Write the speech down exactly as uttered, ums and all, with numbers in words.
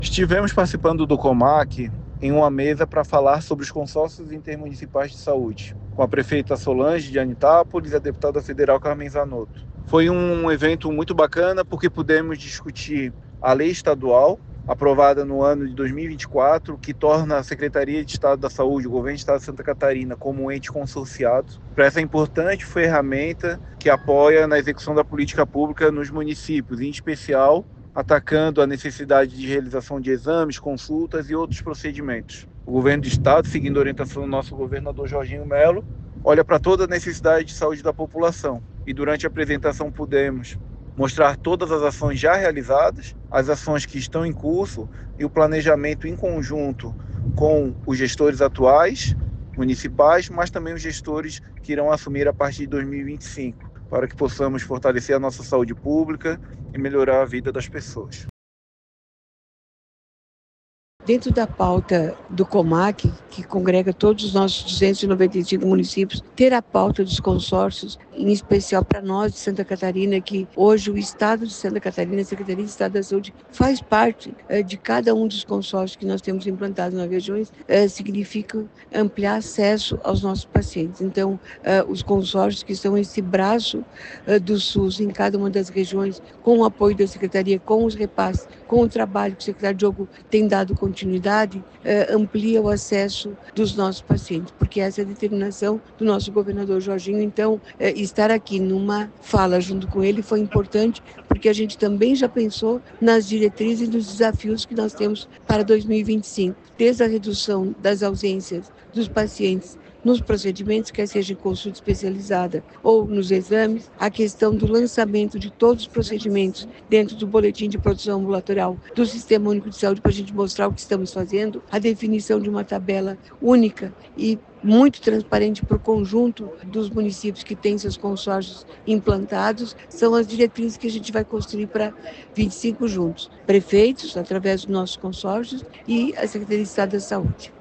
Estivemos participando do COMAC em uma mesa para falar sobre os consórcios intermunicipais de saúde, com a prefeita Solange de Anitápolis e a deputada federal Carmen Zanotto. Foi um evento muito bacana porque pudemos discutir a lei estadual, aprovada no ano de dois mil e vinte e quatro, que torna a Secretaria de Estado da Saúde, o Governo do Estado de Santa Catarina, como um ente consorciado, para essa importante ferramenta que apoia na execução da política pública nos municípios, em especial atacando a necessidade de realização de exames, consultas e outros procedimentos. O Governo do Estado, seguindo a orientação do nosso governador Jorginho Melo, olha para toda a necessidade de saúde da população. E durante a apresentação pudemos mostrar todas as ações já realizadas, as ações que estão em curso e o planejamento em conjunto com os gestores atuais, municipais, mas também os gestores que irão assumir a partir de dois mil e vinte e cinco, para que possamos fortalecer a nossa saúde pública e melhorar a vida das pessoas. Dentro da pauta do COMAC, que congrega todos os nossos duzentos e noventa e cinco municípios, ter a pauta dos consórcios, em especial para nós de Santa Catarina, que hoje o Estado de Santa Catarina, a Secretaria de Estado da Saúde, faz parte eh, de cada um dos consórcios que nós temos implantados nas regiões, eh, significa ampliar acesso aos nossos pacientes. Então, eh, os consórcios que estão esse braço eh, do SUS em cada uma das regiões, com o apoio da Secretaria, com os repasses, com o trabalho que o secretário Diogo tem dado continuidade, eh, amplia o acesso dos nossos pacientes, porque essa é a determinação do nosso governador Jorginho. Então, eh, estar aqui numa fala junto com ele foi importante, porque a gente também já pensou nas diretrizes e nos desafios que nós temos para dois mil e vinte e cinco, desde a redução das ausências dos pacientes nos procedimentos, quer seja em consulta especializada ou nos exames, a questão do lançamento de todos os procedimentos dentro do boletim de produção ambulatorial do Sistema Único de Saúde, para a gente mostrar o que estamos fazendo, a definição de uma tabela única e muito transparente para o conjunto dos municípios que têm seus consórcios implantados, são as diretrizes que a gente vai construir para vinte e cinco juntos. Prefeitos, através dos nossos consórcios, e a Secretaria de Estado da Saúde.